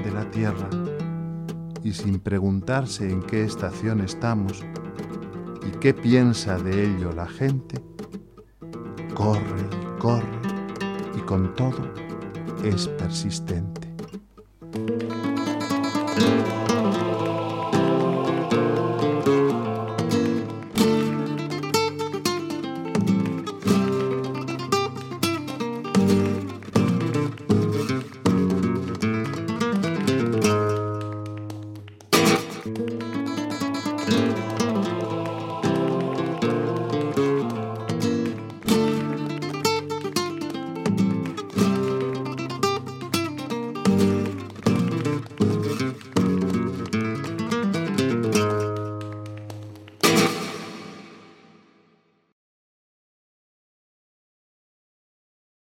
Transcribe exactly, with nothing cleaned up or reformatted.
de la Tierra y sin preguntarse en qué estación estamos y qué piensa de ello la gente, corre y corre y con todo es persistente.